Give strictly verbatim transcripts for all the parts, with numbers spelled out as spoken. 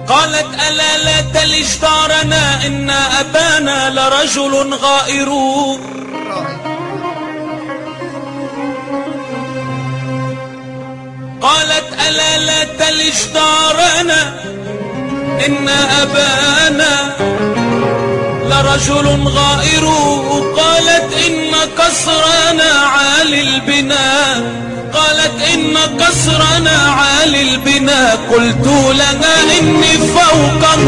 قالت ألا لا تلج دارنا إن أبانا لرجل غائر. قالت ألا لا تلج دارنا إن أبانا لرجل غائر. قالت إن قصرنا عالي البناء. قالت إن قصرنا عالي البناء. قلت لها إني فوقه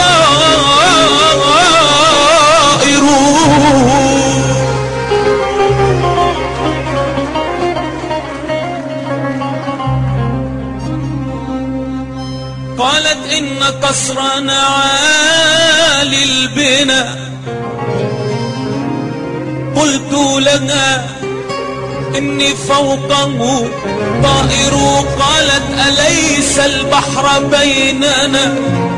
طائر. قالت إن قصرنا عالي البناء. قلت لها إني فوقه طائر. قالت أليس البحر بيننا.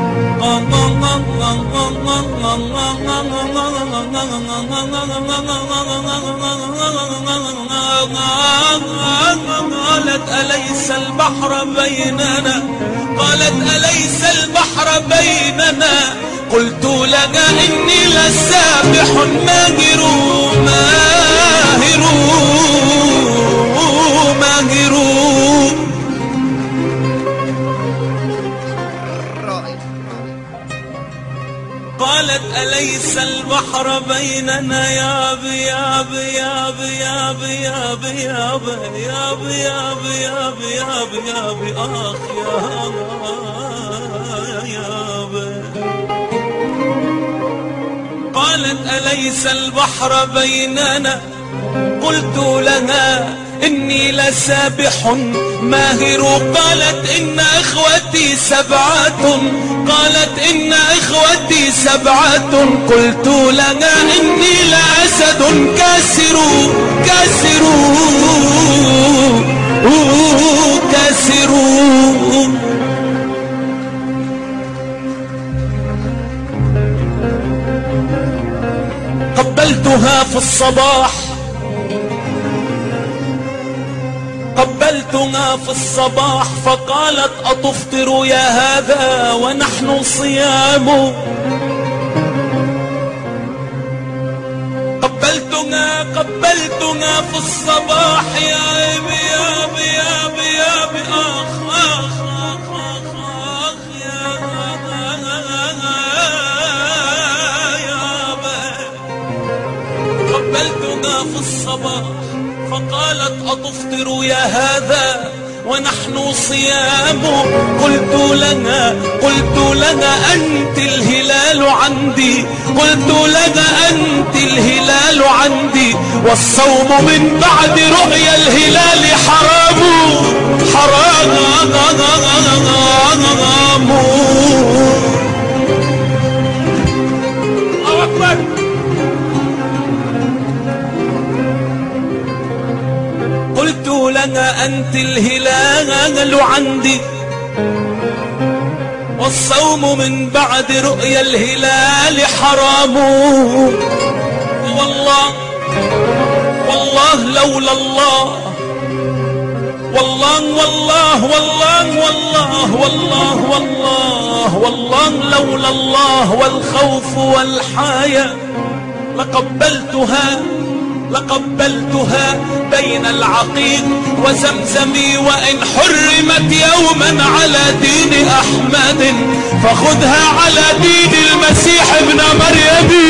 قالت أليس البحر بيننا. قالت أليس البحر بيننا. قلت لها إني لسابح ماهر ماهر ماهر. قالت أليس البحر بيننا يا بي يا بي يا بي يا بي يا بي يا بي يا بي يا بي يا بي يا بي يا بي آخ يا يا بي. قالت أليس البحر بيننا. قلت لها إني لسابح ماهر. قالت إن إخوتي سبعة. قالت إن إخوتي سبعة. قلت لها إني لأسد كاسر كاسر كاسر. قبلتها في الصباح. قبلتها في الصباح فقالت أتفطر يا هذا ونحن صيام. قبلتها قبلتها في الصباح يا أبي يا أبي يا أبي يا أبي آخ آخ آخ آخ آخ يا يا أبي. قبلتها في الصباح فقالت أتفطر يا هذا ونحن صيام. قلت لها قلت لها أنت الهلال عندي. قلت لها أنت الهلال عندي والصوم من بعد رؤيا الهلال حرام حرام. الله أكبر. قلت لها أنت الهلال عندي والصوم من بعد رؤيا الهلال حرام. والله والله لولا الله. والله والله والله والله والله والله والله لولا الله والخوف والحياء لقبلتها لقبلتها بين العقيق وزمزم. وإن حرمت يوما على دين أحمد فخذها على دين المسيح ابن مريم.